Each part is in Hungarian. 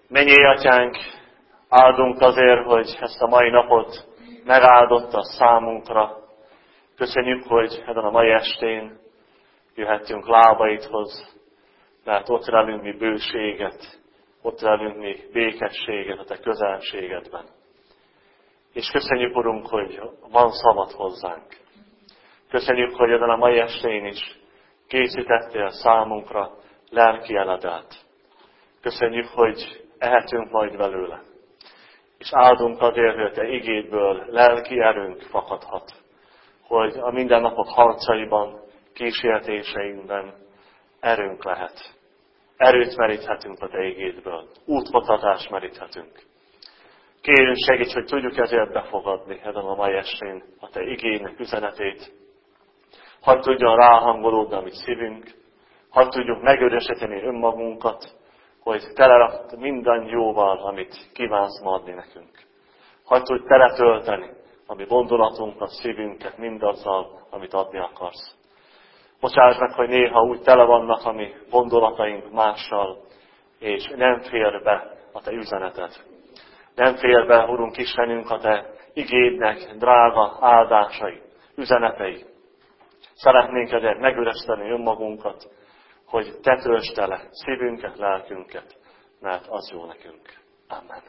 Mennyei Atyánk, áldunk azért, hogy ezt a mai napot megáldotta számunkra. Köszönjük, hogy ezen a mai estén jöhettünk lábaidhoz, mert ott relünk mi bőséget, ott relünk mi békességet a Te közelségedben. És köszönjük, Urunk, hogy van szavad hozzánk. Köszönjük, hogy ezen a mai estén is készítettél számunkra lelki eledelt. Köszönjük, hogy ehetünk majd belőle. És áldunk azért, hogy a Te igédből lelki erőnk fakadhat, hogy a mindennapok harcaiban, kísértéseinkben erőnk lehet. Erőt meríthetünk a Te igédből, útmutatást meríthetünk. Kérünk, segíts, hogy tudjuk ezért befogadni ezen a mai estén a Te igének üzenetét. Hadd tudjon ráhangolódni a mi szívünk, hadd tudjuk megörösíteni önmagunkat, hogy telerakt minden jóval, amit kívánsz ma adni nekünk. Hadd tudj teletölteni a mi gondolatunkat, szívünket mindazzal, amit adni akarsz. Bocsáss meg, hogy néha úgy tele vannak a mi gondolataink mással, és nem fér be a Te üzeneted. Nem fér be, Urunk Istenünk, a Te igédnek drága áldásai, üzenetei. Szeretnénk ezért megüreszteni önmagunkat, hogy Te töltsd tele szívünket, lelkünket, mert az jó nekünk. Amen.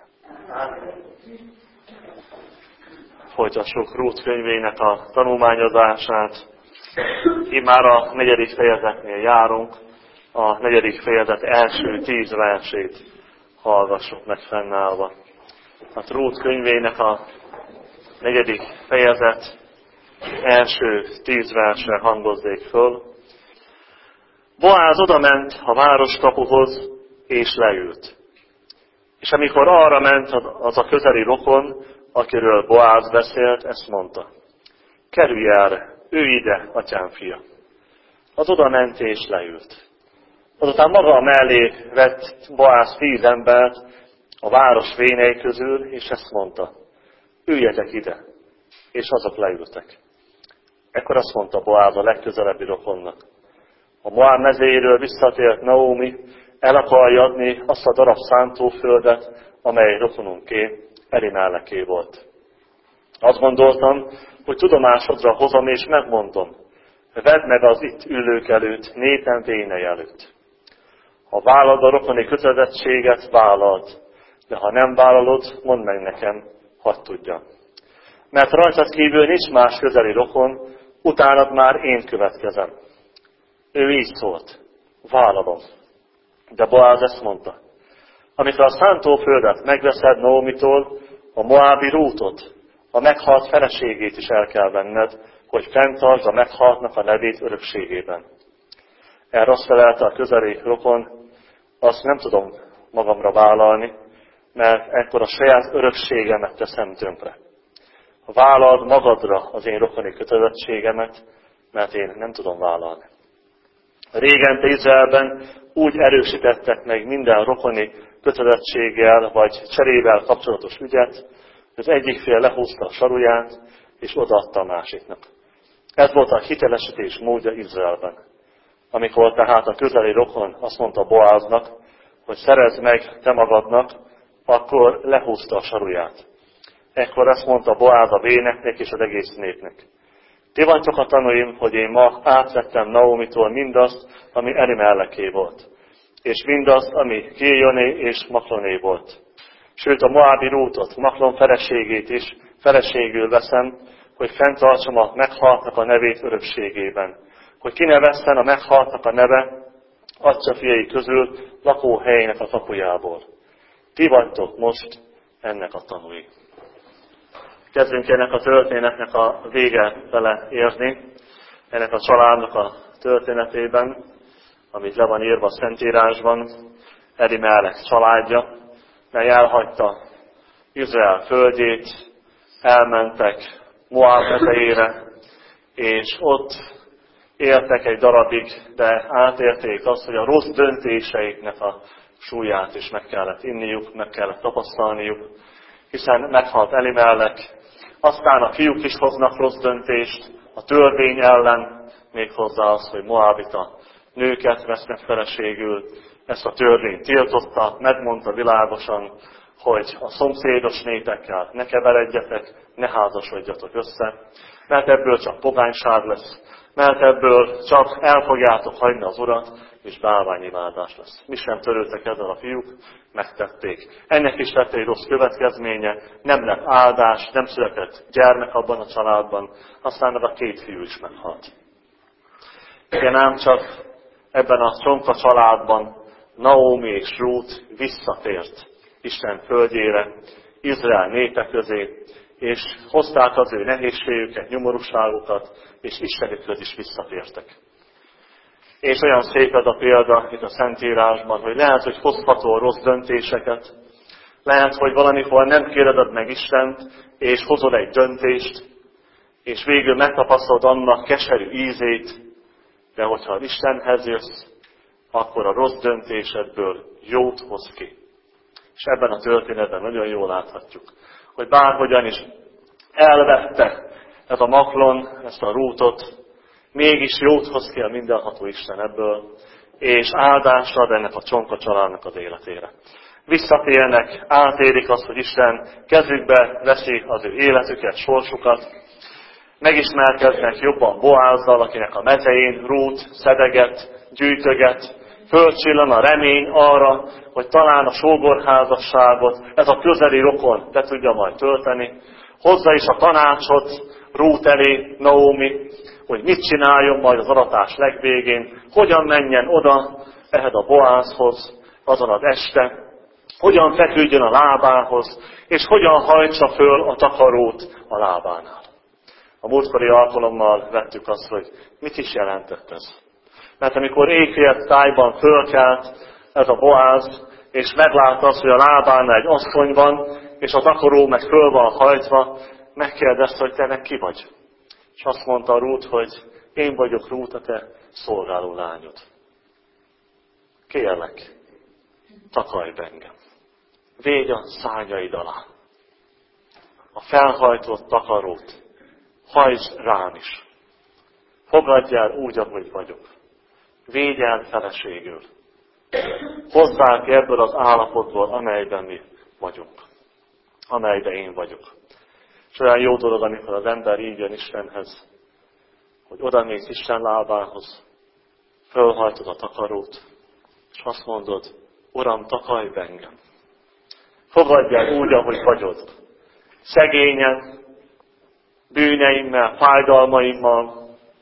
Folytassuk Rút könyvének a tanulmányozását. Immár a 4. fejezetnél járunk, a 4. fejezet első 10 versét hallgassuk meg fennállva. A Rút könyvének a 4. fejezet első 10 verse hangozzék föl. Boáz odament a városkapuhoz, és leült. És amikor arra ment az a közeli rokon, akiről Boáz beszélt, ezt mondta: kerülj erre, ülj ide, atyám fia. Az odament és leült. Azután maga mellé vett Boáz 10 embert a város vénei közül, és ezt mondta: üljetek ide. És azok leültek. Ekkor azt mondta Boáz a legközelebbi rokonnak: a Moáb mezéről visszatért Naómi el akarja adni azt a darab szántóföldet, amely rokonunké, Elimelleké volt. Azt gondoltam, hogy tudomásodra hozom és megmondom, vedd meg az itt ülők előtt, népem vénei előtt. Ha vállalod a rokoni kötelezettséget, vállald, de ha nem vállalod, mondd meg nekem, hadd tudjam. Mert rajtad kívül nincs más közeli rokon, utánad már én következem. Ő így szólt: vállalom. De Boáz ezt mondta: amikor a szántóföldet megveszed Naómitól, a moábi Rútot, a meghalt feleségét is el kell venned, hogy fenntartsd a meghaltnak a nevét örökségében. Erre azt felelte a közeli rokon: azt nem tudom magamra vállalni, mert ekkor a saját örökségemet teszem tönkre. Vállald magadra az én rokoni kötelezettségemet, mert én nem tudom vállalni. Régen Izraelben úgy erősítettek meg minden rokoni kötelezettséggel vagy cserével kapcsolatos ügyet, hogy az egyik fél lehúzta a saruját, és odaadta a másiknak. Ez volt a hitelesítés módja Izraelben. Amikor tehát a közeli rokon azt mondta Boáznak, hogy szerezd meg te magadnak, akkor lehúzta a saruját. Ekkor azt mondta Boáz a véneknek és az egész népnek: ti vagytok a tanúim, hogy én ma átvettem Naómitól mindazt, ami Elimelleké volt, és mindazt, ami Kiljoné és Makloné volt. Sőt, a moábi Rútot, Maklon feleségét is feleségül veszem, hogy fenntartsam a meghaltnak a nevét örökségében, hogy kinevezzen a meghaltnak a neve atya fiai közül lakóhelyének a kapujából. Ti vagytok most ennek a tanúi. Kezdünk ennek a történetnek a vége vele érni, ennek a családnak a történetében, amit le van írva a Szentírásban, Elimelek családja, mely elhagyta Izrael földjét, elmentek Moáb mezejére, és ott éltek egy darabig, de átérték azt, hogy a rossz döntéseiknek a súlyát is meg kellett inniuk, meg kellett tapasztalniuk, hiszen meghalt Elimelek, aztán a fiúk is hoznak rossz döntést a törvény ellen, méghozzá az, hogy moábita nőket vesznek feleségül, ezt a törvényt tiltotta, megmondta világosan, hogy a szomszédos népekkel ne keveredjetek, ne házasodjatok össze, mert ebből csak pogányság lesz, mert ebből csak el fogjátok hagyni az Urat, és bálványimádás lesz. Mi sem törődtek ezzel a fiúk, megtették. Ennek is lett egy rossz következménye, nem lett áldás, nem született gyermek abban a családban, aztán meg a 2 fiú is meghalt. Igen, ám csak ebben a csonka családban Naomi és Rút visszatért Isten földjére, Izrael népe közé, és hozták az ő nehézségüket, nyomorúságukat, és Istenükhöz is visszatértek. És olyan szép ez a példa itt a Szentírásban, hogy lehet, hogy hozhatol rossz döntéseket, lehet, hogy valamikor nem kérdezed meg Istent, és hozol egy döntést, és végül megtapasztalod annak keserű ízét, de hogyha Istenhez jössz, akkor a rossz döntésedből jót hoz ki. És ebben a történetben nagyon jól láthatjuk, hogy bárhogyan is elvette ez a Mahlon, ezt a Rútot, mégis jót hoz ki a mindenható Isten ebből, és áldásra ad ennek a csonka családnak az életére. Visszatérnek, átérik azt, hogy Isten kezükbe veszi az ő életüket, sorsukat, megismerkednek jobban Boázzal, akinek a mezején Rút szedeget, gyűjtöget, fölcsillan a remény arra, hogy talán a sógorházasságot ez a közeli rokon be tudja majd tölteni. Hozza is a tanácsot Rút elé Naomi, hogy mit csináljon majd az aratás legvégén, hogyan menjen oda ehhez a Boázhoz azon az este, hogyan feküdjön a lábához, és hogyan hajtsa föl a takarót a lábánál. A múltkori alkalommal vettük azt, hogy mit is jelentett ez. Mert amikor éjfél tájban fölkelt ez a Boáz, és meglátta azt, hogy a lábánál egy asszony van, és a takaró meg föl van hajtva, megkérdezte, hogy te meg ki vagy. És azt mondta Rút, hogy én vagyok Rút, a te szolgáló lányod. Kérlek, takarj be engem. Védj a szárnyaid alá. A felhajtott takarót hajtsd rám is. Fogadj el úgy, ahogy vagyok. Védj el feleségül. Hozzál ki ebből az állapotból, amelyben mi vagyunk. Amelyben én vagyok. És olyan jó dolog, amikor az ember így jön Istenhez, hogy odamész Isten lábához, fölhajtod a takarót, és azt mondod, Uram, takarj be engem. Fogadj el úgy, ahogy vagyok. Szegényen, bűneimmel, fájdalmaimmal,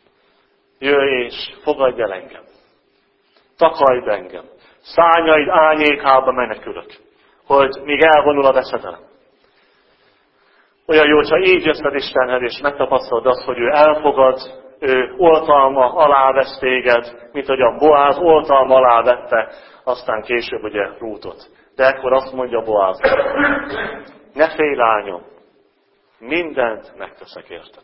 jöjj és fogadj el engem. Takarj be engem. Szárnyaid árnyékába menekülök, hogy míg elvonul a veszedelem. Olyan jó, hogyha így jössz az Istenhez, és megtapasztalod azt, hogy ő elfogad, ő oltalma alá vesz téged, mint hogy a Boáz oltalma alá vette, aztán később ugye Rútot. De ekkor azt mondja Boáz, ne félj, lányom, mindent megteszek érted.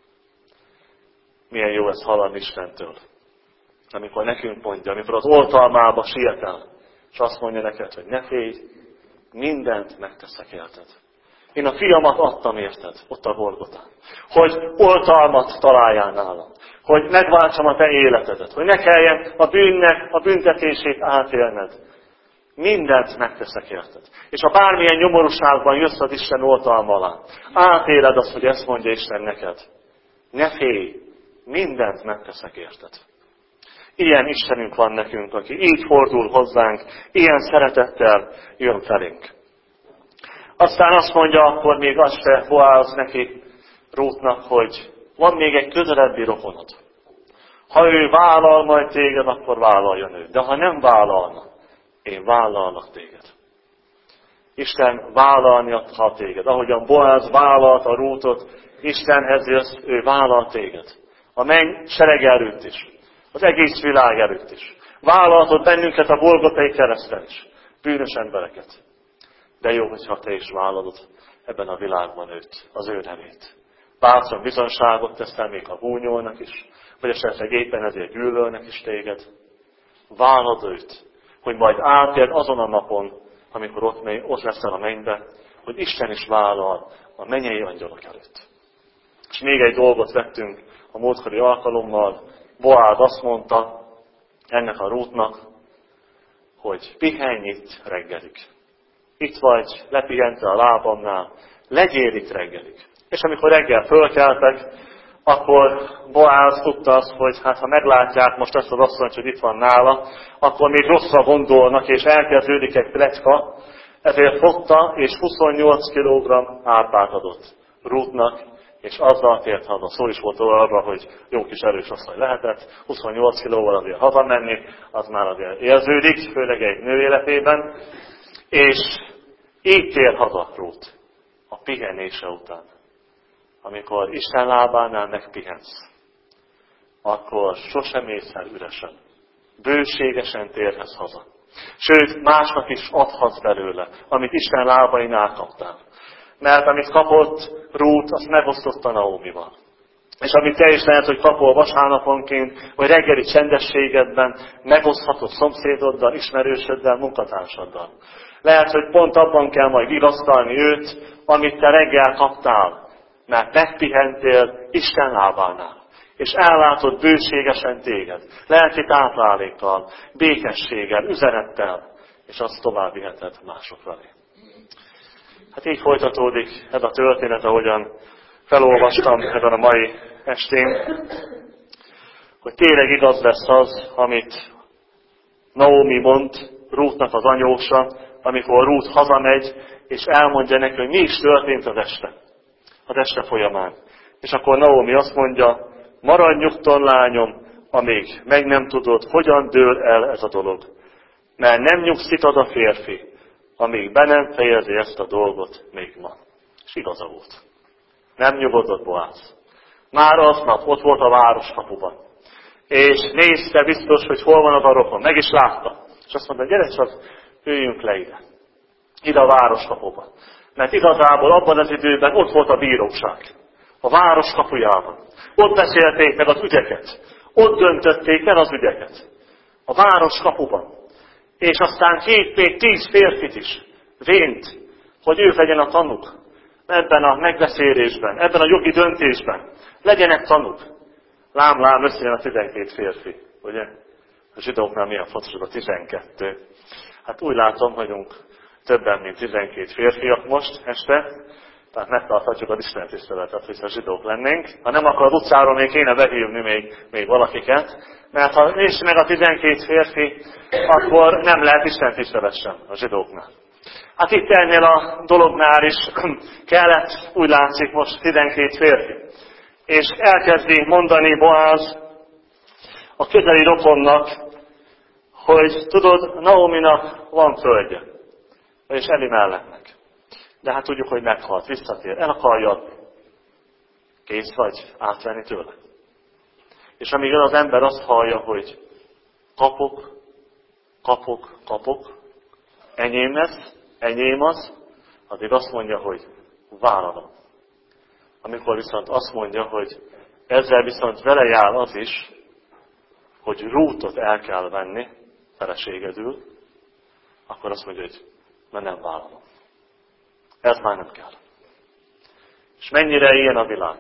Milyen jó ezt hallani Istentől. Amikor nekünk mondja, amikor az oltalmába sietel, és azt mondja neked, hogy ne félj, mindent megteszek érted. Én a fiamat adtam érted, ott a Golgotán. Hogy oltalmat találjál nálam. Hogy megváltsam a te életedet. Hogy ne kelljen a bűnnek a büntetését átélned. Mindent megteszek érted. És ha bármilyen nyomorúságban jössz az Isten oltalma alá, átéled azt, hogy ezt mondja Isten neked. Ne félj, mindent megteszek érted. Ilyen Istenünk van nekünk, aki így fordul hozzánk, ilyen szeretettel jön felénk. Aztán azt mondja, akkor még azt se Boáz neki, Rútnak, hogy van még egy közelebbi rokonod. Ha ő vállal majd téged, akkor vállaljon ő. De ha nem vállalna, én vállalnak téged. Isten vállalni akar téged. Ahogyan Boáz vállalta Rútot, Istenhez jössz, ő vállal téged. A menny sereg előtt is. Az egész világ előtt is. Vállaltod bennünket a Golgotai kereszten is. Bűnös embereket. De jó, hogyha te is vállalod ebben a világban őt, az ő nevét. Bátran bizonságot teszel még a gúnyolnak is, vagy esetleg éppen ezért gyűlölnek is téged. Vállald őt, hogy majd átérd azon a napon, amikor ott leszel a mennybe, hogy Isten is vállal a mennyei angyalok előtt. És még egy dolgot vettünk a múltkori alkalommal. Boáz azt mondta ennek a Rútnak, hogy pihenj itt reggelig. Itt vagy, lepihentél a lábamnál, legyél itt reggelig. És amikor reggel fölkeltek, akkor Boáz tudta azt, hogy hát ha meglátják most ezt az asszonyt, hogy itt van nála, akkor még rosszra gondolnak, és elkezdődik egy pletyka, ezért fogta, és 28 kg árpát adott Rútnak, és azzal tért haza. Szó is volt arra, hogy jó kis erős asszony lehetett, 28 kilóval azért hazamenni, az már azért érződik, főleg egy nő életében, és így tér haza Rút a pihenése után. Amikor Isten lábánál megpihensz, akkor sosem mész el üresen. Bőségesen térhetsz haza. Sőt, másnak is adhatsz belőle, amit Isten lábainál kaptál. Mert amit kapott Rút, azt megosztotta Naomival. És amit te is lehet, hogy kapol vasárnaponként, vagy reggeli csendességedben, megoszthatod szomszédoddal, ismerősöddel, munkatársaddal. Lehet, hogy pont abban kell majd vigasztalni őt, amit te reggel kaptál, mert megpihentél Isten lábánál. És ellátod bőségesen téged, lelki táplálékkal, békességgel, üzenettel, és azt tovább viheted mások felé. Hát így folytatódik ez a történet, ahogyan felolvastam ezen a mai estén, hogy tényleg igaz lesz az, amit Naomi mond Rútnak az anyósa, amikor Rút hazamegy, és elmondja neki, hogy mi is történt az este folyamán. És akkor Naomi azt mondja, maradj nyugton, lányom, amíg meg nem tudod, hogyan dől el ez a dolog. Mert nem nyugszik az a férfi, amíg be nem fejezi ezt a dolgot még ma. És igaza volt. Nem nyugodott Boáz. Már aznap ott volt a városkapuban. És nézte biztos, hogy hol van az a rokon. Meg is látta. És azt mondta, gyere csak, üljünk le ide. Ide a városkapuba. Mert igazából abban az időben ott volt a bíróság. A város kapujában. Ott beszélték meg az ügyeket. Ott döntötték el az ügyeket. A város kapuban. És aztán hívt még 10 férfit is. Vént, hogy ők legyen a tanúk. Ebben a megbeszélésben, ebben a jogi döntésben. Legyenek tanúk. Lám, összejön a 12 férfi. Ugye? A zsidóknál milyen fontos a 12. Hát úgy látom, vagyunk többen, mint 12 férfiak most este. Tehát megtarthatjuk az Isten tiszteletet, hogy a zsidók lennénk. Ha nem, akkor az utcáról még kéne behívni még valakiket. Mert ha nincs meg a 12 férfi, akkor nem lehet Isten tisztelet sem a zsidóknál. Hát itt ennél a dolognál is kellett, úgy látszik most 12 férfi. És elkezdi mondani Boáz a közeli rokonnak, hogy tudod, Naominak van földje, és Eli mellettnek. De hát tudjuk, hogy meghalt, visszatér, el akarja adni. Kész vagy átvenni tőle. És amíg az ember azt hallja, hogy kapok, enyém lesz, enyém az, addig azt mondja, hogy vállalom. Amikor viszont azt mondja, hogy ezzel viszont vele jár az is, hogy Rútot el kell venni feleségedül, akkor azt mondja, hogy nem vállalom. Ez már nem kell. És mennyire ilyen a világ?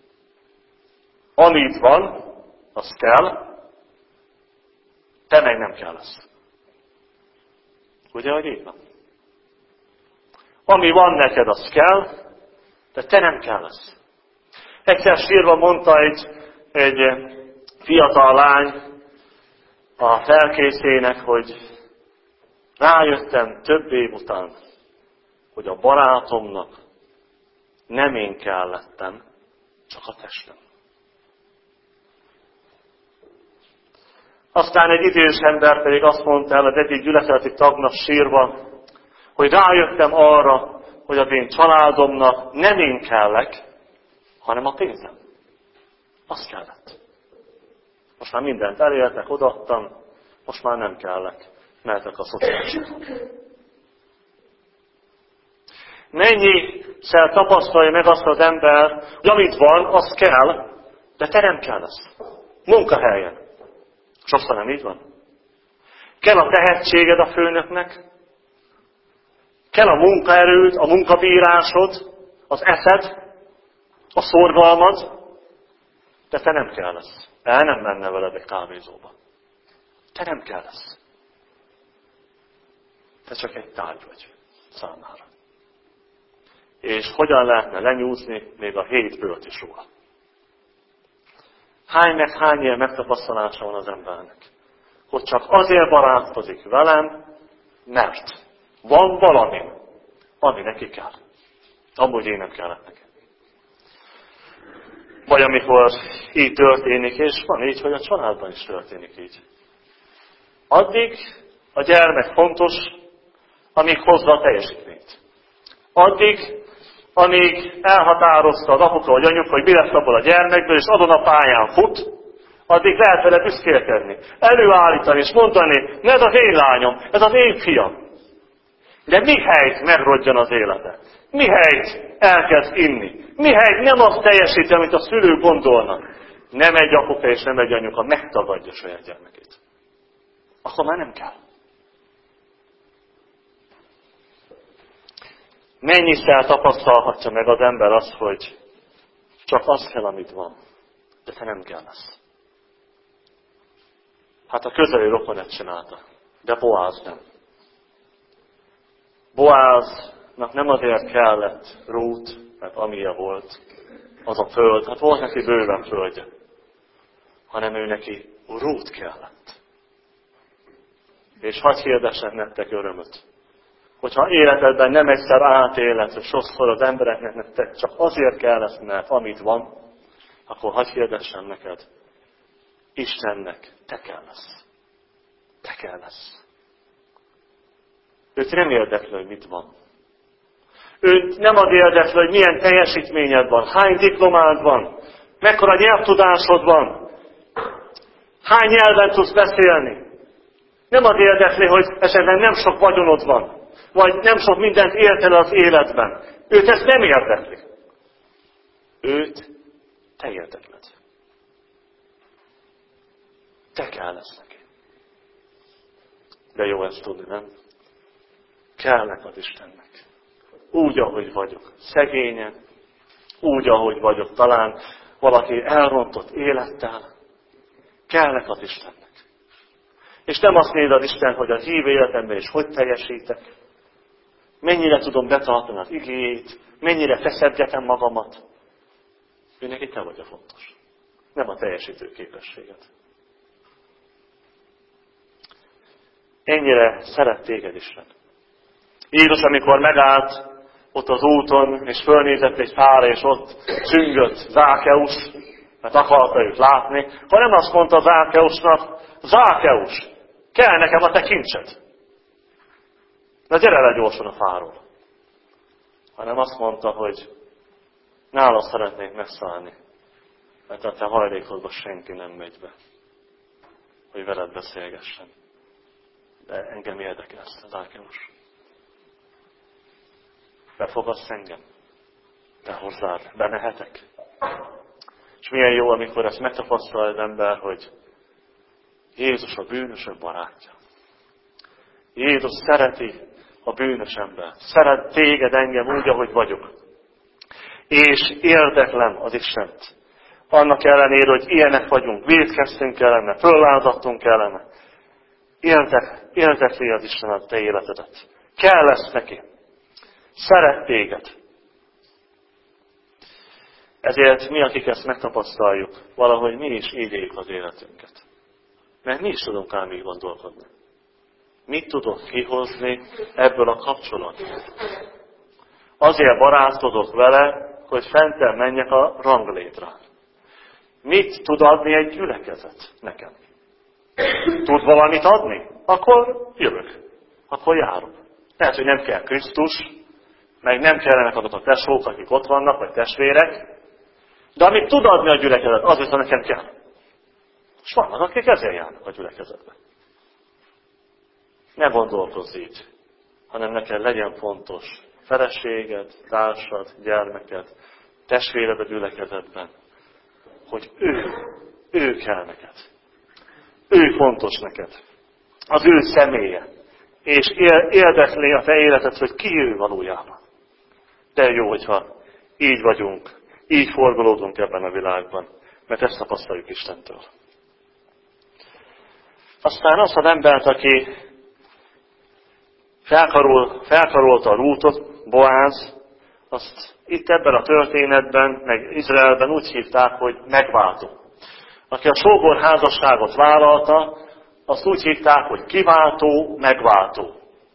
Amit van, az kell, te meg nem kell lesz. Ugye, hogy így van? Ami van neked, az kell, de te nem kell lesz. Egyszer sírva mondta egy fiatal lány a felkészének, hogy rájöttem több év után, hogy a barátomnak nem én kellettem, csak a testem. Aztán egy idős ember pedig azt mondta el az egyik gyülekezeti tagnak sírva, hogy rájöttem arra, hogy az én családomnak nem én kellek, hanem a pénzem. Azt kellett. Most már mindent elértek, odaadtam, most már nem kellek, mehetek a szociálisoknak. Mennyiszer tapasztalja meg azt az ember, hogy amit van, az kell, de te nem kell lesz. Munkahelyen. Sokszor nem így van. Kell a tehetséged a főnöknek, kell a munkaerőd, a munkabírásod, az eszed, a szorgalmad, de te nem kell lesz. El nem menne veled egy kávézóba. Te nem kell lesz. Te csak egy tárgy vagy számára. És hogyan lehetne lenyúzni még a 7 bőrt is róla? Hány ilyen megtapasztalása van az embernek, hogy csak azért barátkozik velem, mert van valami, ami neki kell. Amúgy én nem kellett neki. Vagy amikor így történik, és van így, hogy a családban is történik így. Addig a gyermek fontos, amíg hozza a teljesítményt. Addig, amíg elhatározta az apuka vagy anyuka, hogy mi lesz abból a gyermekből, és azon a pályán fut, addig lehet vele büszkélkedni, előállítani és mondani, ne ez az én lányom, ez az én fiam. De mihelyt megrodjan az élete, mihelyt elkezd inni, mihelyt nem azt teljesíti, amit a szülők gondolnak, nem egy apuka és nem egy anyuka megtagadja saját gyermekét. Akkor már nem kell. Mennyiszer tapasztalhatja meg az ember azt, hogy csak az kell, amit van, de te nem kell lesz. Hát a közeli rokon ezt csinálta, de Boáz nem. Boáznak nem azért kellett Rút, mert amilyen volt az a föld, hát volt neki bőven földje, hanem ő neki Rút kellett. És hadd hirdessen nektek örömöt, hogyha életedben nem egyszer átéled, hogy sokszor az embereknek nektek csak azért kell lesz, mert amit van, akkor hadd hirdessen neked, Istennek te kell lesz. Te kell lesz. Őt nem érdekli, hogy mit van. Őt nem az érdekli, hogy milyen teljesítményed van, hány diplomád van, mekkora nyelvtudásod van, hány nyelven tudsz beszélni. Nem az érdekli, hogy esetleg nem sok vagyonod van, vagy nem sok mindent érted az életben. Őt ezt nem érdekli. Őt te érdekled. Te kell lesz neki. De jó ezt tudni, nem? Kellek az Istennek. Úgy, ahogy vagyok. Szegényen. Úgy, ahogy vagyok. Talán valaki elrontott élettel. Kellek az Istennek. És nem azt nézed az Isten, hogy a hívő életemben is hogy teljesítek. Mennyire tudom betartani az igéjét. Mennyire feszedgetem magamat. Ő neki te vagy a fontos. Nem a teljesítő képességet. Ennyire szeret téged Isten. Jézus, amikor megállt ott az úton, és fölnézett egy fára, és ott csüngött Zákeus, mert akarta őt látni, hanem azt mondta Zákeusnak, Zákeus, kell nekem a te kincsed. Na gyere le gyorsan a fáról. Hanem azt mondta, hogy nála szeretnék megszállni, mert a te hajlékodba senki nem megy be, hogy veled beszélgessen. De engem érdekelsz, Zákeus. Befogadsz engem? Te hozzád bemehetek? És milyen jó, amikor ezt megtapasztal az ember, hogy Jézus a bűnösök barátja. Jézus szereti a bűnös ember. Szeret téged, engem úgy, ahogy vagyok. És érdeklem az Istent. Annak ellenére, hogy ilyenek vagyunk, vétkeztünk ellene, föllázadtunk ellene. Érdekli az Isten a te életedet. Kell lesz neki. Szeret téged. Ezért mi, akik ezt megtapasztaljuk, valahogy mi is így éljük az életünket. Mert mi is tudunk ám így gondolkodni. Mit tudok kihozni ebből a kapcsolatból? Azért barátkozok vele, hogy fenttel menjek a ranglétrán. Mit tud adni egy gyülekezet nekem? Tud valamit adni? Akkor jövök. Akkor járok. Lehet, hogy nem kell Krisztus, meg nem kellenek azok a tesók, akik ott vannak, vagy testvérek, de amit tud adni a gyülekezet, az viszont nekem kell. És vannak, akik ezért járnak a gyülekezetbe. Ne gondolkozz így, hanem neked legyen fontos feleséged, társad, gyermeked, testvéred a gyülekezetben, hogy ő kell neked. Ő fontos neked. Az ő személye. És érdekli a te életed, hogy ki ő valójában. De jó, hogyha így vagyunk, így forgolódunk ebben a világban, mert ezt tapasztaljuk Istentől. Aztán azt az embert, aki felkarolta a Rútot, Boáz, azt itt ebben a történetben, meg Izraelben úgy hívták, hogy megváltó. Aki a sógor házasságot vállalta, azt úgy hívták, hogy kiváltó, megváltó.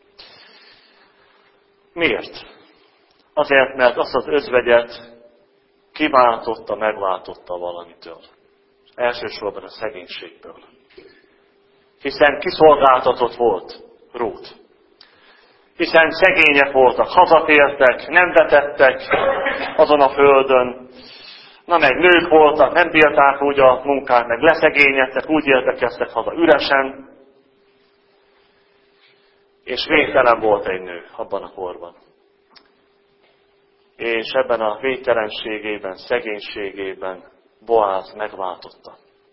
Miért? Azért, mert azt az özvegyet kiváltotta, megváltotta valamitől. Elsősorban a szegénységből. Hiszen kiszolgáltatott volt Rút. Hiszen szegények voltak, hazatértek, nem vetettek azon a földön. Na meg nők voltak, nem bírták úgy a munkát, meg leszegényedtek, úgy értekeztek haza üresen. És végtelen volt egy nő abban a korban. És ebben a végtelenségében, szegénységében Boáz megváltotta.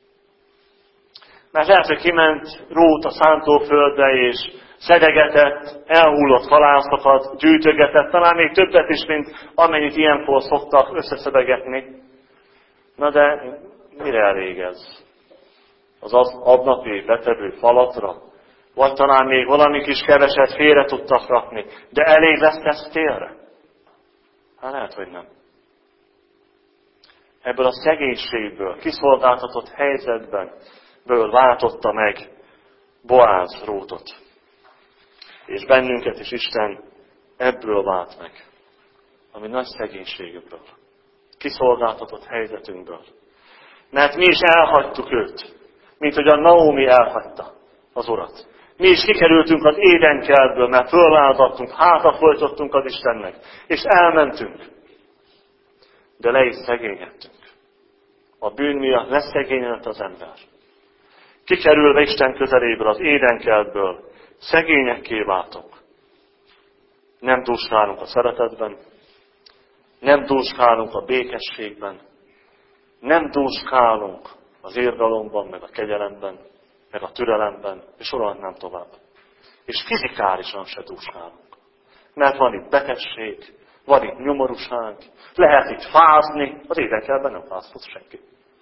Mert lehet, hogy kiment Rút a szántóföldre, és szedegetett, elhullott halászokat, gyűjtögetett, talán még többet is, mint amennyit ilyenkor szoktak összeszedegetni. Na de mire elég ez? Az adnapi betevő falatra? Vagy talán még valami kis keveset félre tudtak rakni, de elég lesz ez télre? Hát lehet, hogy nem. Ebből a szegénységből, kiszolgáltatott helyzetben váltotta meg Boáz Rútot. És bennünket is Isten ebből vált meg. Ami nagy szegénységünkből. Kiszolgáltatott helyzetünkből. Mert mi is elhagytuk őt, mint hogy a Naomi elhagyta az Urat. Mi is kikerültünk az Édenkertből, mert fölváltattunk, hátat folytottunk az Istennek, és elmentünk. De le is szegényedtünk. A bűn miatt leszegényedett az ember. Kikerülve Isten közeléből, az Édenkertből, szegényekké váltunk. Nem dúskálunk a szeretetben, nem dúskálunk a békességben, nem dúskálunk az irgalomban, meg a kegyelemben, meg a türelemben, és sorolhatnám tovább. És fizikálisan se dúskálunk. Mert van itt betegség, van itt nyomorúság, lehet itt fázni, az Édenkertben nem fáztott senki.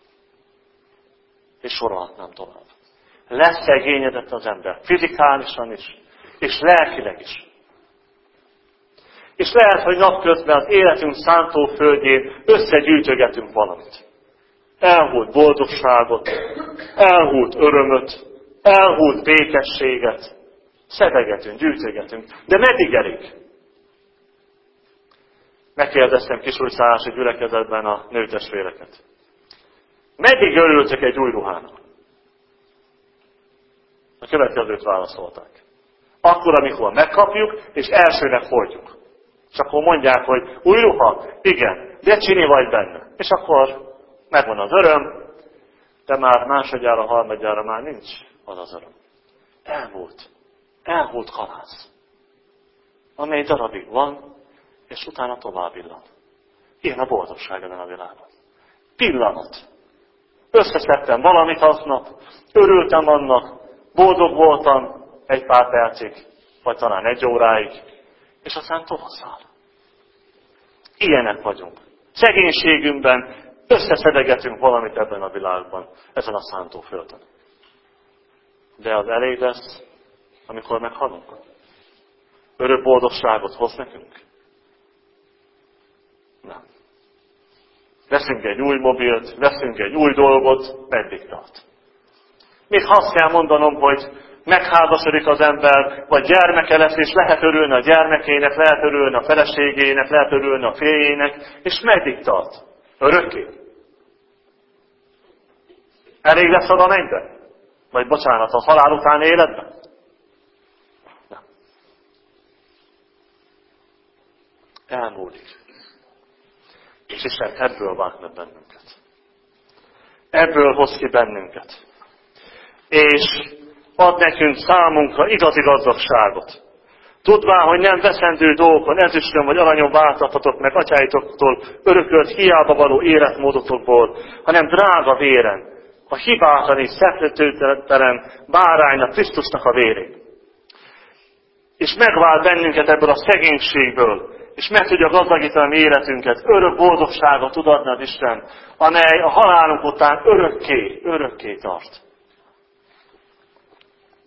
És sorolhatnám tovább. Leszegényedett az ember, fizikálisan is, és lelkileg is. És lehet, hogy napközben az életünk szántóföldjén összegyűjtögetünk valamit. Elhult boldogságot, elhult örömöt, elhult békességet. Szedegetünk, gyűjtögetünk. De meddig elég? Megkérdeztem Kisújszállási gyülekezetben a nőtestvéreket. Meddig örültek egy új ruhának? A következőt válaszolták. Akkor, amikor megkapjuk, és elsőnek hordjuk. És akkor mondják, hogy új ruha? Igen, de csini vagy benne. És akkor megvan az öröm, de már másodjára, harmadjára már nincs az öröm. Elmúlt halász. Amely darabig van, és utána tovább illan. Ilyen a boldogság ezen a világon. Pillanat. Összeszedtem valamit aznap, örültem annak, boldog voltam egy pár percig, vagy talán egy óráig, és aztán tovaszáll. Ilyenek vagyunk. Szegénységünkben összeszedegetünk valamit ebben a világban, ezen a szántóföldön. De az elég lesz, amikor meghalunk. Örök boldogságot hoz nekünk? Nem. Veszünk egy új mobilt, veszünk egy új dolgot, meddig tart? Még azt kell mondanom, hogy megházasodik az ember, vagy gyermeke lesz, és lehet örülni a gyermekének, lehet örülni a feleségének, lehet örülni a férjének, és meddig tart? Örökké? Elég lesz az a mennyben? Vagy bocsánat, a halál utáni életben? Nem. Elmúlik. És Isten ebből vált meg bennünket. Ebből hoz ki bennünket. És ad nekünk számunkra igazi gazdagságot. Tudván, hogy nem veszendő dolgokon, ezüstön vagy aranyon váltatatok meg atyáitoktól örökölt hiába való életmódotokból, hanem drága véren, a hibátlan és szepletőtelen báránynak, Krisztusnak a vérén. És megvált bennünket ebből a szegénységből, és meg tudja gazdagítani életünket, örök boldogságot tud adni az Isten, amely a halálunk után örökké tart.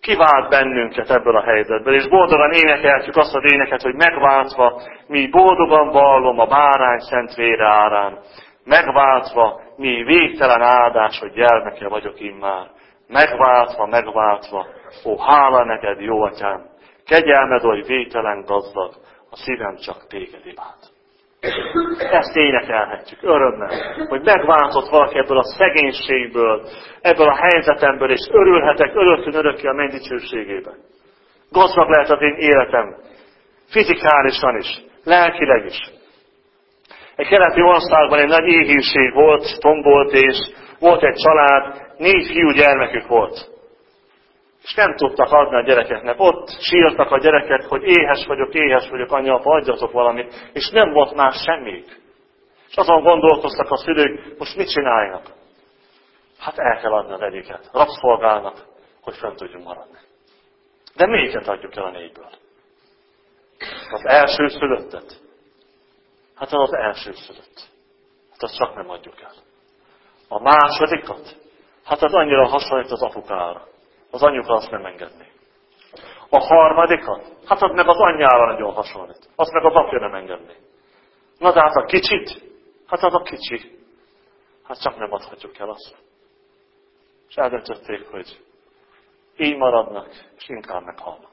kivált bennünket ebből a helyzetből, és boldogan énekeltük azt az éneket, hogy megváltva, mi boldogan vallom a bárány szent vére árán. Megváltva, mi végtelen áldás, hogy gyermeke vagyok immár. Megváltva, ó, hála neked, jó atyám, kegyelmed oly végtelen gazdag, a szívem csak téged imád. Ezt énekelhetjük örömmel, hogy megváltott valaki ebből a szegénységből, ebből a helyzetemből, és örülhetek örökké a menny dicsőségében. Gazdag lehet az én életem, fizikálisan is, lelkileg is. Egy keleti országban egy nagy éhínség volt, tombolt, és volt egy család, 4 fiú gyermekük volt. És nem tudtak adni a gyerekeknek. Ott sírtak a gyerekek, hogy éhes vagyok, anya, apa, adjatok valamit. És nem volt más semmiük. És azon gondolkoztak a szülők, most mit csináljanak? Hát el kell adni az egyiket. Rabszolgálnak, hogy fent tudjunk maradni. De melyiket adjuk el a 4-ből? Az elsőszülöttet? Hát az elsőszülött. Hát azt csak nem adjuk el. A másodikat? Hát az annyira hasonlít az apukára. Az anyuka azt nem engedné. A harmadikat? Hát az meg az anyjára nagyon hasonlít. Azt meg az apja nem engedné. Na de hát a kicsit? Hát az a kicsi. Hát csak nem adhatjuk el azt. És eldöntötték, hogy így maradnak, és inkább meghalnak.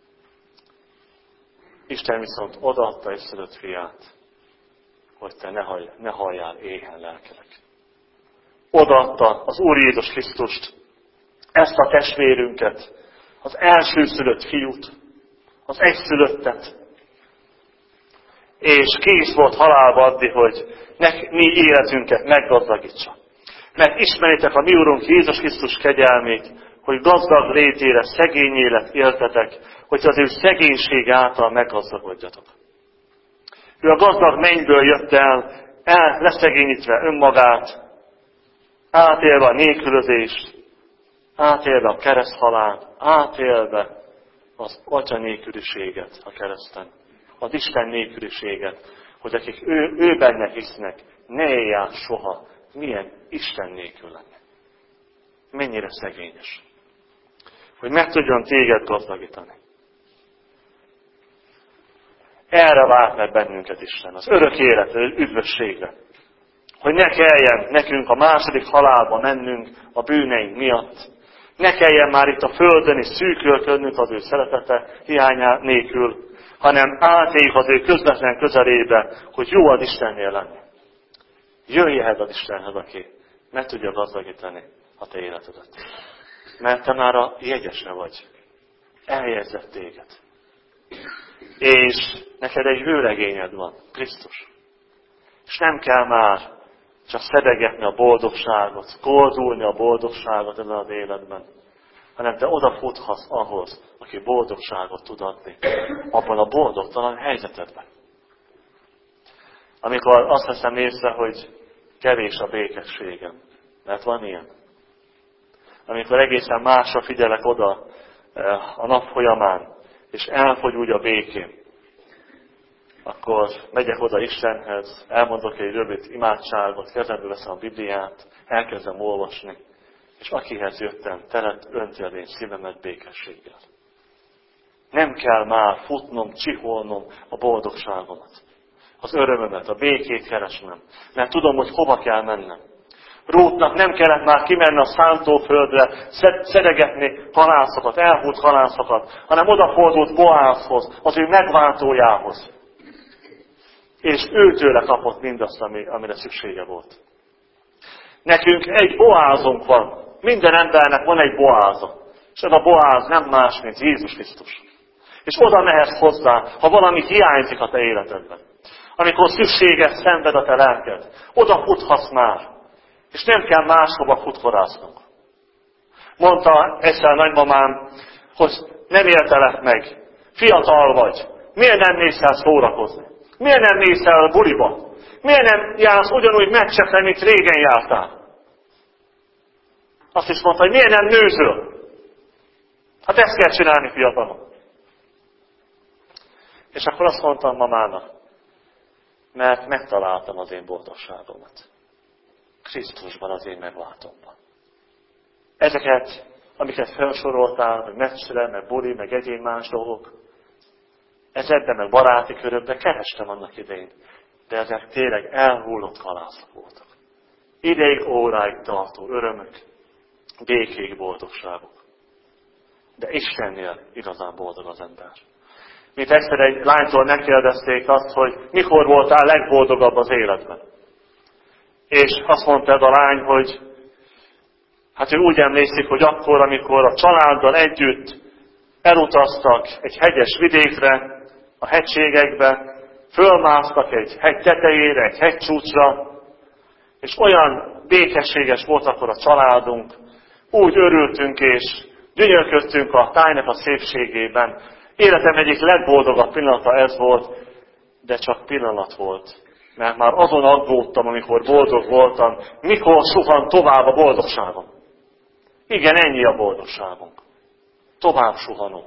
Isten viszont odaadta egy szülött fiát, hogy te ne halljál éhen lelkileg. Odaadta az Úr Jézus Krisztust, ezt a testvérünket, az elsőszülött fiút, az egyszülöttet, és kész volt halálba adni, hogy mi életünket meggazdagítsa. Mert ismeritek a mi Urunk Jézus Krisztus kegyelmét, hogy gazdag létére szegény élet éltetek, hogy az ő szegénység által meggazdagodjatok. Ő a gazdag mennyből jött el leszegényítve önmagát, átélve a nélkülözést, átélve a kereszthalált, átélve az atya nélküliséget a kereszten, az Isten nélküliséget, hogy akik ő benne hisznek, ne éljen soha, milyen Isten nélkül lenni. Mennyire szegényes. Hogy meg tudjon téged gazdagítani. Erre várt meg bennünket Isten, az örök életre, üdvösségre. Hogy ne kelljen nekünk a második halálba mennünk a bűneink miatt. Ne kelljen már itt a földön is szűkölködnünk az ő szeretete hiányá nélkül, hanem átéljük az ő közvetlen közelébe, hogy jó az Istennél lenni. Jöjj ehhez az Istenhez, aki meg tudja gazdagítani a te életedet. Mert te már a jegyesre vagy. Eljegyzett téged. És neked egy vőlegényed van, Krisztus. És nem kell már csak szedegetni a boldogságot, koldulni a boldogságot ebben az életben, hanem te odafuthatsz ahhoz, aki boldogságot tud adni, abban a boldogtalan helyzetedben. Amikor azt veszem észre, hogy kevés a békességem, mert van ilyen. Amikor egészen másra figyelek oda a nap folyamán, és elfogy úgy a békém, akkor megyek oda Istenhez, elmondok egy rövid imádságot, kezembe veszem a Bibliát, elkezdem olvasni, és akihez jöttem, teret önti az én szívemet békességgel. Nem kell már futnom, csiholnom a boldogságomat, az örömömet, a békét keresnem, mert tudom, hogy hova kell mennem. Rútnak nem kellett már kimenni a szántóföldre, szedegetni halászokat, elhúlt halászokat, hanem odafordult Boázhoz, az ő megváltójához. És őtőle kapott mindazt, amire szüksége volt. Nekünk egy Boázunk van. Minden embernek van egy Boáza. És ez a Boáz nem más, mint Jézus Krisztus. És oda mehetsz hozzá, ha valami hiányzik a te életedben. Amikor szükséges szenved a te lelked. Oda futhatsz már. És nem kell máshova futkorásznunk. Mondta egyszer nagymamám, hogy nem éltelek meg. Fiatal vagy. Miért nem mész el szórakozni? Miért nem mész el a buliba? Miért nem jársz ugyanúgy meccsekre, mint régen jártál? Azt is mondta, hogy miért nem nőzöl? Hát ezt kell csinálni, fiatalok. És akkor azt mondtam mamának, mert megtaláltam az én boldogságomat. Krisztusban, az én megváltomban. Ezeket amiket felsoroltál, meg meccsre, meg buli, meg egyéb más dolgok, ezekben, meg baráti körökben kerestem annak idején. De ezek tényleg elhullott kalászok voltak. Ideig, óráig tartó örömök, békék, boldogságok. De Istennél igazán boldog az ember. Mint egyszer egy lánytól megkérdezték azt, hogy mikor voltál legboldogabb az életben. És azt mondta ez a lány, hogy hát ő úgy emlékszik, hogy akkor, amikor a családdal együtt elutaztak egy hegyes vidékre, a hegységekbe, fölmásztak egy hegy tetejére, egy hegycsúcsra, és olyan békességes volt akkor a családunk, úgy örültünk és gyönyörködtünk a tájnak a szépségében. Életem egyik legboldogabb pillanata ez volt, de csak pillanat volt. Mert már azon aggódtam, amikor boldog voltam, mikor suhan tovább a boldogságom. Igen, ennyi a boldogságunk. Tovább suhanó.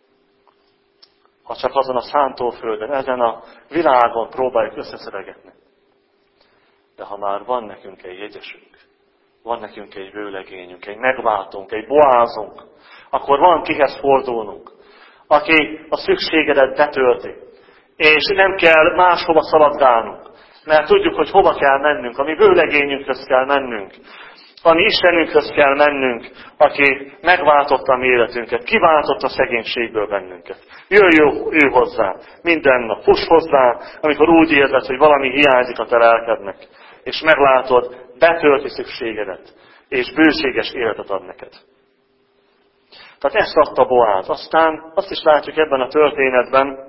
Ha csak azon a szántóföldön, ezen a világon próbáljuk összeszeregetni. De ha már van nekünk egy jegyesünk, van nekünk egy vőlegényünk, egy megváltunk, egy boázunk, akkor van kihez fordulnunk, aki a szükségedet betölti. És nem kell máshova szaladgálnunk, mert tudjuk, hogy hova kell mennünk, ami vőlegényünkhöz kell mennünk, ami Istenünkhöz kell mennünk, aki megváltotta a mi életünket, kiváltotta a szegénységből bennünket. Jöjjön ő hozzá, minden nap, fuss hozzá, amikor úgy érzed, hogy valami hiányzik a te lelkednek, és meglátod, betölti szükségedet, és bőséges életet ad neked. Tehát ezt adta Boáz. Aztán azt is látjuk ebben a történetben,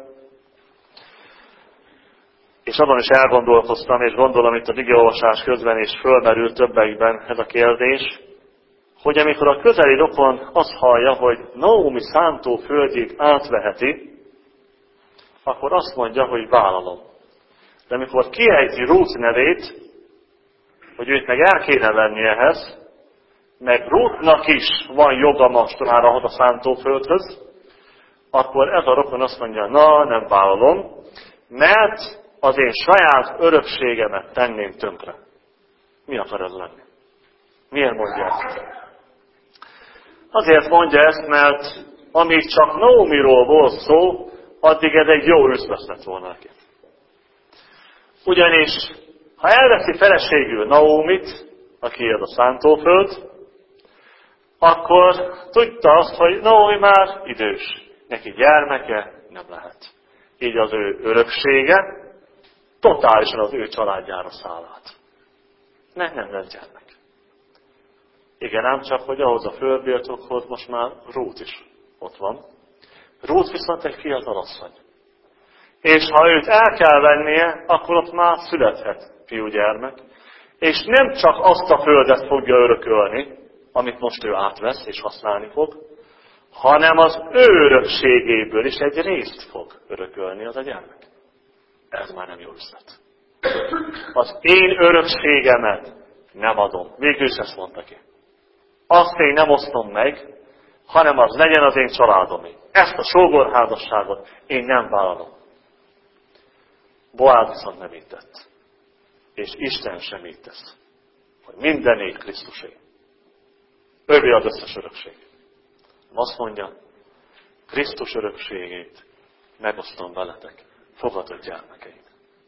és abban is elgondolkoztam, és gondolom itt az igeolvasás közben is fölmerült többekben ez a kérdés, hogy amikor a közeli rokon azt hallja, hogy Naomi szántóföldjét átveheti, akkor azt mondja, hogy vállalom. De amikor kiejti Ruth nevét, hogy őt meg el kéne venni ehhez, meg Ruthnak is van joga most már ahhoz a szántóföldhöz, akkor ez a rokon azt mondja, na, nem vállalom, mert az én saját örökségemet tenném tönkre. Mi akar ez lenni? Miért mondja ezt? Azért mondja ezt, mert amíg csak Naomiról volt szó, addig ez egy jó üzlet lett volna neki. Ugyanis, ha elveszi feleségül Naomit, aki ez a szántóföld, akkor tudta azt, hogy Naomi már idős. Neki gyermeke nem lehet. Így az ő öröksége totálisan az ő családjára száll át. Nem lesz gyermek. Igen, ám csak, hogy ahhoz a földbirtokhoz most már Ruth is ott van. Ruth viszont egy fiatal asszony. És ha őt el kell vennie, akkor ott már születhet fiúgyermek. És nem csak azt a földet fogja örökölni, amit most ő átvesz és használni fog, hanem az ő örökségéből is egy részt fog örökölni az a gyermek. Ez már nem jó üzlet. Az én örökségemet nem adom. Végül is ezt mondta ki. Azt én nem osztom meg, hanem az legyen az én családomé. Ezt a sógorházasságot én nem vállalom. Boáz viszont nem így tett. És Isten sem így tesz. Hogy mindené Krisztusé. Övé az összes örökség. Azt mondja, Krisztus örökségét megosztom veletek. Fogadott gyermekeim.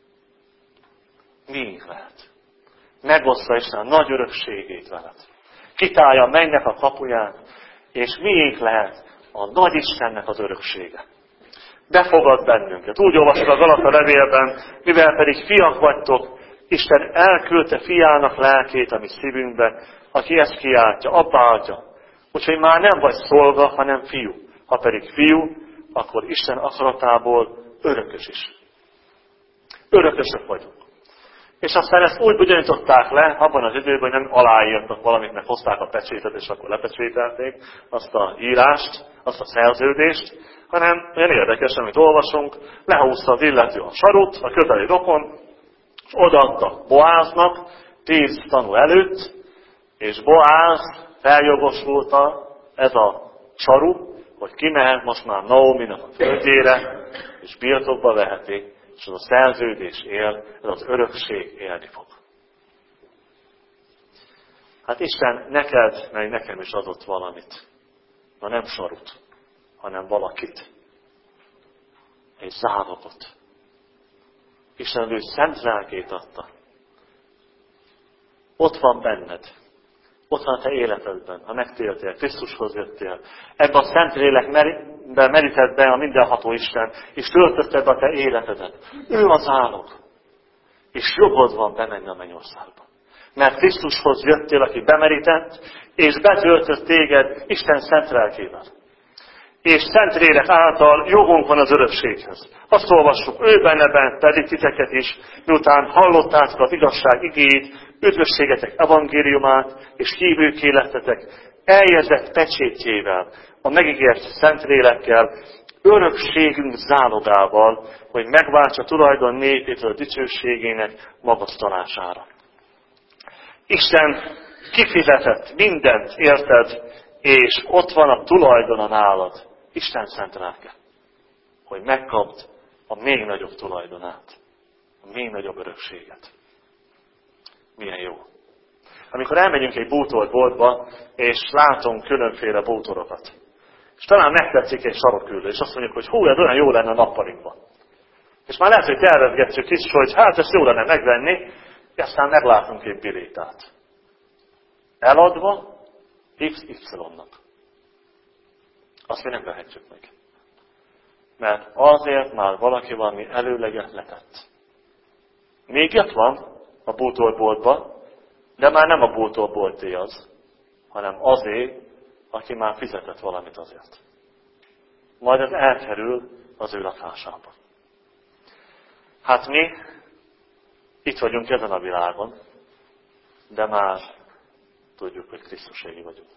Miink lehet? Megoszta Isten nagy örökségét veled. Kitálja a mennynek a kapuját, és miink lehet a nagy Istennek az öröksége. Befogad bennünket. Úgy olvasod a Galata levélben, mivel pedig fiak vagytok, Isten elküldte fiának lelkét a mi szívünkbe, aki ezt kiáltja, abbá adja. Úgyhogy már nem vagy szolga, hanem fiú. Ha pedig fiú, akkor Isten akaratából örökös is. Örökösök vagyunk. És aztán ezt úgy bizonyították le, abban az időben nem aláírtak valamit, meg hozták a pecsétet, és akkor lepecsételték azt a írást, azt a szerződést, hanem olyan érdekes, amit olvasunk, lehúzta az illető a sarut, a közeli rokon, és odaadta Boáznak 10 tanú előtt, és Boáz feljogosulta ez a saru, hogy kimehet most már Naominak a földjére, és birtokba veheti, és az a szerződés él, ez az örökség élni fog. Hát Isten neked, meg nekem is adott valamit. Na nem sarut, hanem valakit. Egy zálogot. Isten ő szent lelkét adta. Ott van benned. Ott van a te életedben, ha megtértél, Krisztushoz jöttél. Ebben a szent lélekben merített be a mindenható Isten, és töltötte be a te életedet. Ő az zálog. És jogod van bemenni a mennyországba. Mert Krisztushoz jöttél, aki bemerített, és betöltött téged Isten szent lelkével. És szent lélek által jogunk van az örökséghez. Azt olvassuk, ő benne pedig titeket is, miután hallottátok az igazság igéjét, üdvösségetek evangéliumát, és hívőké lettetek, eljegyzett pecsétjével, a megígért szent lélekkel, örökségünk zálogával, hogy megváltsa tulajdon népétől dicsőségének magasztalására. Isten kifizetett mindent érted, és ott van a tulajdona nálad, Isten szent lelke, hogy megkapd a még nagyobb tulajdonát, a még nagyobb örökséget. Milyen jó. Amikor elmegyünk egy bútorboltba, és látunk különféle bútorokat, és talán megtetszik egy sarokküllő, és azt mondjuk, hogy hú, ez olyan jó lenne a nappalinkban. És már lehet, hogy tervezgetjük is, hogy hát ezt jó lenne megvenni, és aztán meglátunk egy bilétát. Eladva XY-nak. Azt mi nem vehetjük meg. Mert azért már valaki valami előleget letett. Még ott van a bútorboltban, de már nem a bútorbolté az, hanem azé, aki már fizetett valamit azért. Majd ez elkerül az ő lakásába. Hát mi itt vagyunk ezen a világon, de már tudjuk, hogy Krisztuséi vagyunk.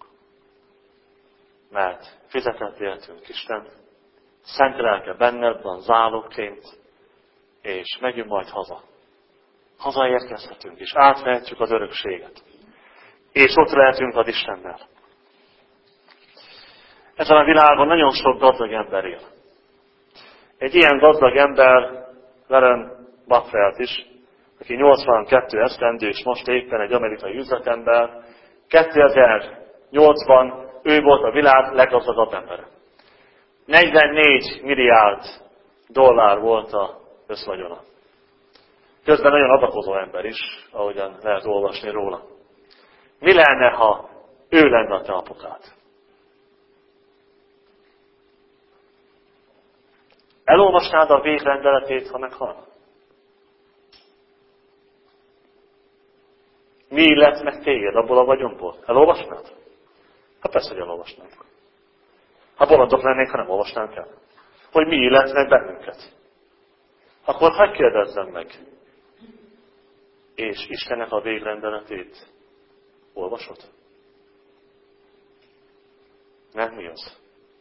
Mert fizetett értünk Isten, szent lelke benned van zálogként, és megyünk majd haza. Hazaérkezhetünk, és átvehetjük az örökséget. És ott lehetünk az Istennel. Ezen a világon nagyon sok gazdag ember él. Egy ilyen gazdag ember, Warren Buffett is, aki 82 esztendő, és most éppen egy amerikai üzletember, 2008-ban ő volt a világ leggazdagabb embere. 44 milliárd dollár volt az összvagyona. Közben nagyon adakozó ember is, ahogyan lehet olvasni róla. Mi lenne, ha ő lenne a te apukád? Elolvasnád a végrendeletét, ha meghalna? Mi lett meg téged abból a vagyonból? Elolvasnád? Hát persze, hogy elolvasnánk. Ha bolondok lennénk, ha nem olvasnánk el. Hogy mi lett meg bennünket. Akkor hadd kérdezzem meg. És Istennek a végrendeletét olvasod? Nem, mi az?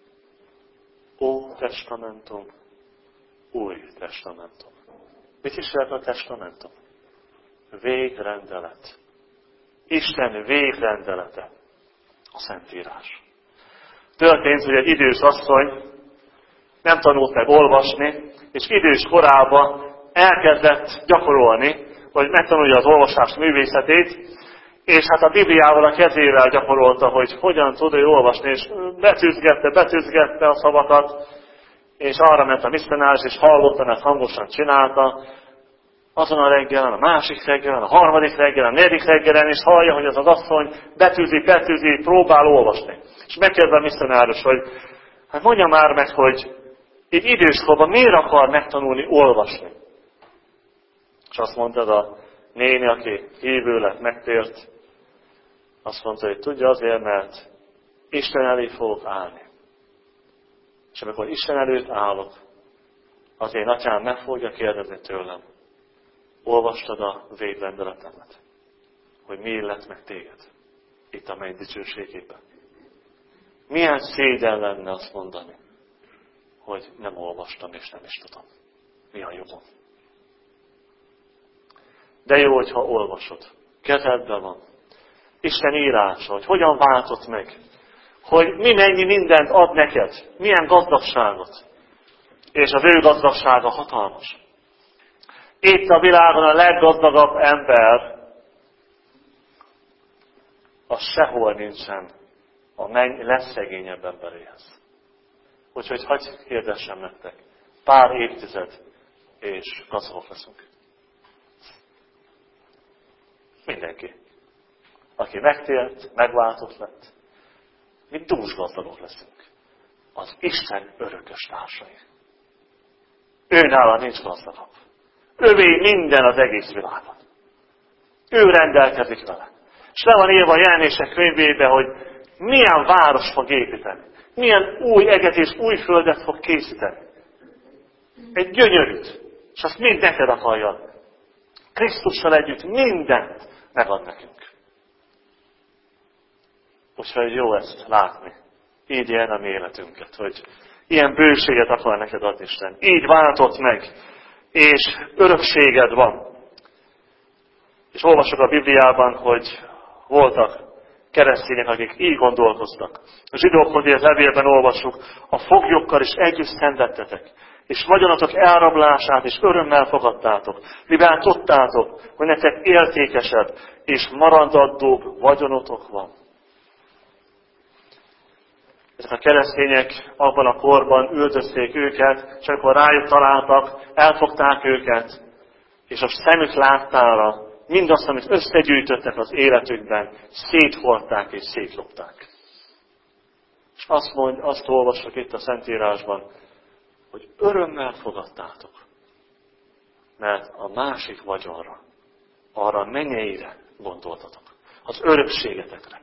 Ó, testamentum, új testamentum. Mit is jelent a testamentum? Végrendelet. Isten végrendelete. A Szentírás. Történt, hogy egy idős asszony nem tanult meg olvasni, és idős korában elkezdett gyakorolni, hogy megtanulja az olvasás művészetét, és hát a Bibliával a kezével gyakorolta, hogy hogyan tud ő olvasni, és betűzgette a szavakat, és arra ment a misszionáris, és hallotta, mert hangosan csinálta, azon a reggelen, a másik reggelen, a harmadik reggelen, a negyedik reggelen, és hallja, hogy az az asszony betűzi, próbál olvasni. És megkérdezi a misszionáris, hogy hát mondja már meg, hogy egy időskorban miért akar megtanulni olvasni? És azt mondta a néni, aki hívő lett, megtért, azt mondta, hogy tudja azért, mert Isten elé fogok állni. És amikor Isten előtt állok, az én atyám meg fogja kérdezni tőlem, olvastad a végrendeletemet, hogy mi illet meg téged itt a menny dicsőségében. Milyen szégyen lenne azt mondani, hogy nem olvastam és nem is tudom. Mi a jogom? De jó, hogyha olvasod. Kezedben van. Isten írása, hogy hogyan váltott meg. Hogy mi mennyi mindent ad neked. Milyen gazdagságot. És az ő gazdagsága hatalmas. Itt a világon a leggazdagabb ember, az sehol nincsen a menny legszegényebb emberéhez. Úgyhogy hadd hirdessem nektek, pár évtized, és gazdagok leszünk. Mindenki. Aki megtért, megváltott lett, mi dús gazdagok leszünk. Az Isten örökös társai. Őnála nincs gazdagabb. Ővé minden az egész világon. Ő rendelkezik vele. És le van írva a Jelenések könyvébe, hogy milyen város fog építeni. Milyen új eget és új földet fog készíteni. Egy gyönyörűt. És azt mind neked akarja adni. Krisztussal együtt mindent megad nekünk. Úgyhogy jó ezt látni. Így jön a mi életünket, hogy ilyen bőséget akar neked adni Isten. Így váltott meg, és örökséged van. És olvasok a Bibliában, hogy voltak keresztények, akik így gondolkoztak. A zsidókhoz írt levélben olvassuk, a foglyokkal is együtt szenvedtetek, és vagyonatok elrablását is örömmel fogadtátok, mivel tudtátok, hogy nektek értékesebb és maradandóbb vagyonotok van. Ezek a keresztények abban a korban üldözték őket, és amikor rájuk találtak, elfogták őket, és a szemük láttára mindazt, amit összegyűjtöttek az életükben, széthordták és szétlopták. És azt olvasok itt a Szentírásban, hogy örömmel fogadtátok, mert a másik vagyonra, arra a mennyeire gondoltatok, az örökségetekre.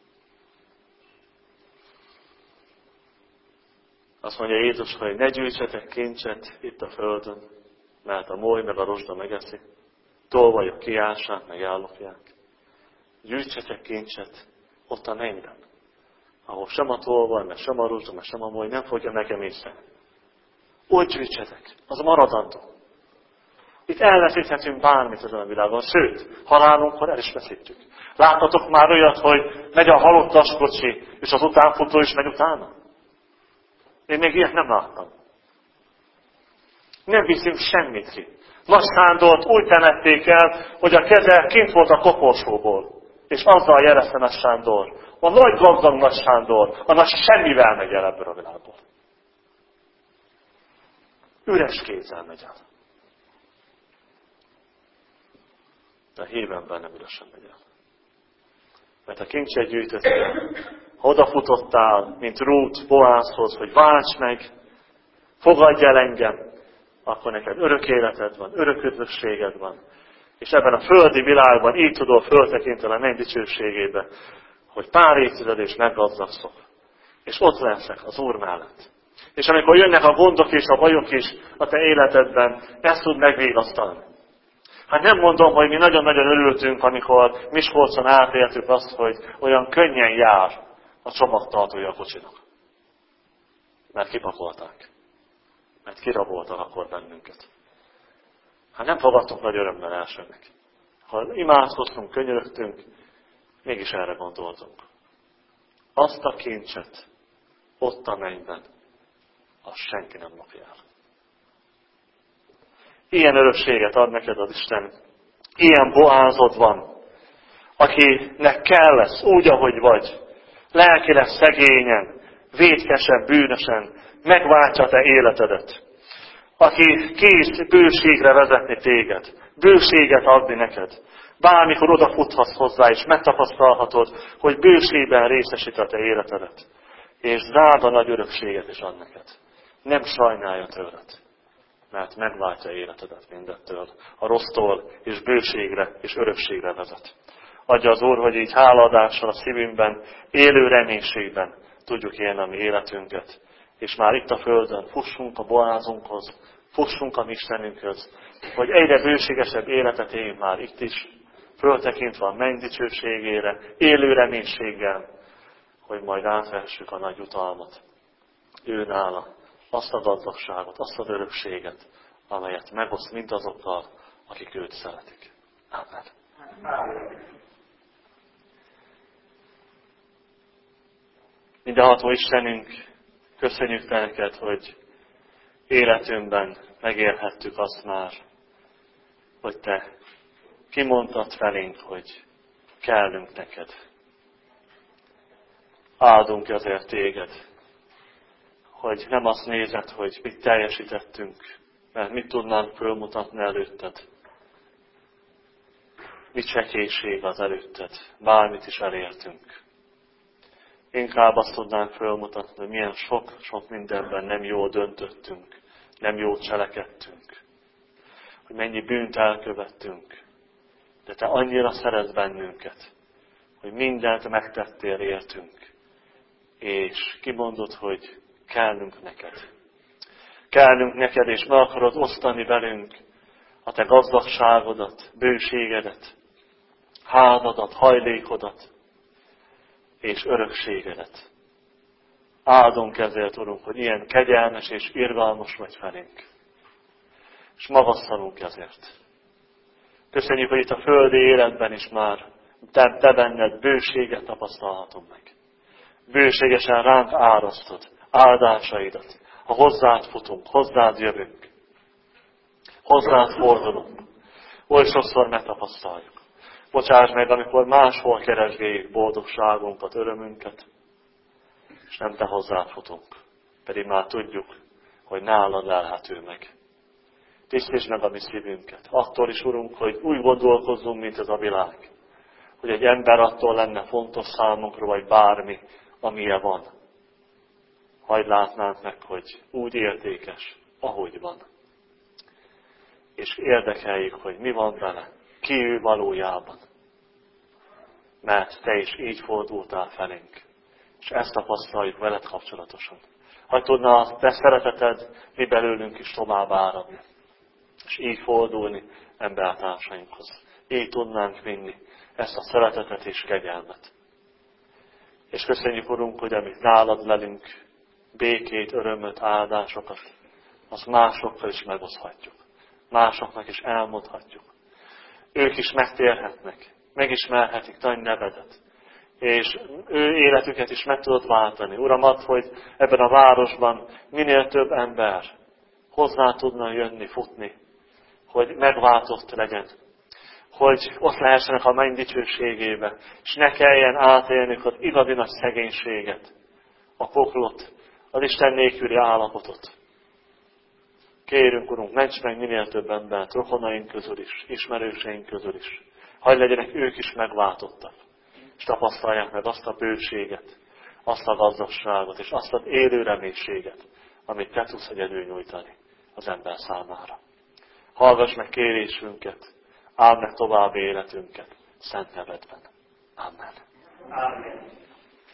Azt mondja Jézus, hogy ne gyűjtsetek kincset itt a földön, mert a moly meg a rozsda megeszi, tolvajok kiássák, meg ellopják. Gyűjtsetek kincset ott a mennyben, ahol sem a tolvaj, meg sem a rozsda, meg sem a moly nem fogja megemészteni. Ott gyűjtsetek, az maradandó. Itt elveszíthetünk bármit ezen a világon, sőt, halálunkkor el is veszítjük. Láttatok már olyat, hogy megy a halottas kocsi, és az utánfutó is megy utána? Én még ilyet nem láttam. Nem viszünk semmit ki. Nagy Sándort úgy temették el, hogy a keze kint volt a koporsóból. És azzal jelezte Nagy Sándor. A nagy gazdag Nagy Sándor, a nagy semmivel megy el ebből a világból. Üres kézzel megy el. De a hívemben nem üresen megy el. Mert a kincset gyűjtöttél, ha odafutottál, mint Rút Boázhoz, hogy válts meg, fogadj el engem, akkor neked örök életed van, örök üdvösséged van. És ebben a földi világban így tudod föltekinteni a menny dicsőségébe, hogy pár évtized és meggazdagszol. És ott leszek az Úr mellett. És amikor jönnek a gondok és a bajok is a te életedben, ezt tud megvigasztalni. Hát nem mondom, hogy mi nagyon-nagyon örültünk, amikor Miskolcon átéltük azt, hogy olyan könnyen jár a csomagtartója a kocsinak. Mert kipakolták. Mert kiraboltak akkor bennünket. Hát nem fogadtunk nagy örömmel elsőnek. Ha imádkoztunk, könyörögtünk, mégis erre gondoltunk. Azt a kincset ott a mennyben, azt senki nem lopja el. Ilyen örökséget ad neked az Isten. Ilyen Boázod van, akinek kell lesz úgy, ahogy vagy. Lelkileg szegényen, vétkesen, bűnösen megváltja te életedet. Aki kész bőségre vezetni téged, bőséget adni neked. Bármikor odafuthatsz hozzá, és megtapasztalhatod, hogy bőségben részesít a te életedet. És zárda nagy örökséget is ad neked. Nem sajnálja tőled, mert megváltja életedet mindettől, a rossztól, és bőségre, és örökségre vezet. Adja az Úr, hogy így hálaadással a szívünkben, élő reménységben tudjuk élni a mi életünket. És már itt a földön fussunk a Boázunkhoz, fussunk a mi Istenünkhöz, hogy egyre bőségesebb életet éljünk már itt is, föltekintve a menny dicsőségére, élő reménységgel, hogy majd átvessük a nagy jutalmat. Ő nála azt a gazdagságot, azt az örökséget, amelyet megoszt mindazokkal, akik őt szeretik. Amen. Mindenható Istenünk, köszönjük te neked, hogy életünkben megélhettük azt már, hogy te kimondtad felénk, hogy kellünk neked. Áldunk ezért téged, hogy nem azt nézed, hogy mit teljesítettünk, mert mit tudnánk fölmutatni előtted. Mi csekélység az előtted, bármit is elértünk. Inkább azt tudnánk fölmutatni, hogy milyen sok mindenben nem jól döntöttünk, nem jól cselekedtünk, hogy mennyi bűnt elkövettünk, de te annyira szeretsz bennünket, hogy mindent megtettél értünk, és kimondod, hogy kellünk neked. Kellünk neked, és meg akarod osztani velünk a te gazdagságodat, bőségedet, házadat, hajlékodat és örökségedet. Áldunk ezért, Urunk, hogy ilyen kegyelmes és irgalmas vagy felénk. És magasztalunk ezért. Köszönjük, hogy itt a földi életben is már te benned bőséget tapasztalhatunk meg. Bőségesen ránk árasztod áldásaidat. Ha hozzád futunk, hozzád jövünk, hozzád fordulunk, oly sokszor megtapasztaljuk. Bocsáss meg, amikor máshol keresgéljük boldogságunkat, örömünket, és nem te hozzád futunk. Pedig már tudjuk, hogy nálad lelhető meg. Tisztítsd meg a mi szívünket. Attól is, Urunk, hogy úgy gondolkozzunk, mint ez a világ. Hogy egy ember attól lenne fontos számunkra, vagy bármi, amilyen van. Hagyd látnánk meg, hogy úgy értékes, ahogy van. És érdekeljük, hogy mi van vele, ki ő valójában. Mert te is így fordultál felénk. És ezt tapasztaljuk veled kapcsolatosan. Hogy tudna a te szereteted mi belőlünk is tovább áradni. És így fordulni embertársainkhoz. Így tudnánk vinni ezt a szeretetet és kegyelmet. És köszönjük, Urunk, hogy amit nálad velünk, békét, örömöt, áldásokat, azt másokkal is megoszthatjuk. Másoknak is elmondhatjuk. Ők is megtérhetnek, megismerhetik te nevedet. És ő életüket is meg tudod váltani. Uram, add, hogy ebben a városban minél több ember hozzá tudna jönni, futni, hogy megváltott legyen. Hogy ott lehessenek a menny dicsőségébe, és ne kelljen átélnünk az igazi nagy szegénységet, a poklot, az Isten nélküli állapotot. Kérünk, Urunk, ments meg minél több embert, rokonaink közül is, ismerőseink közül is. Hadd legyenek ők is megváltottak, és tapasztalják meg azt a bőséget, azt a gazdagságot, és azt az élő reménységet, amit te tudsz egyedül nyújtani az ember számára. Hallgass meg kérésünket, áld meg további életünket, szent nevedben. Amen. Amen.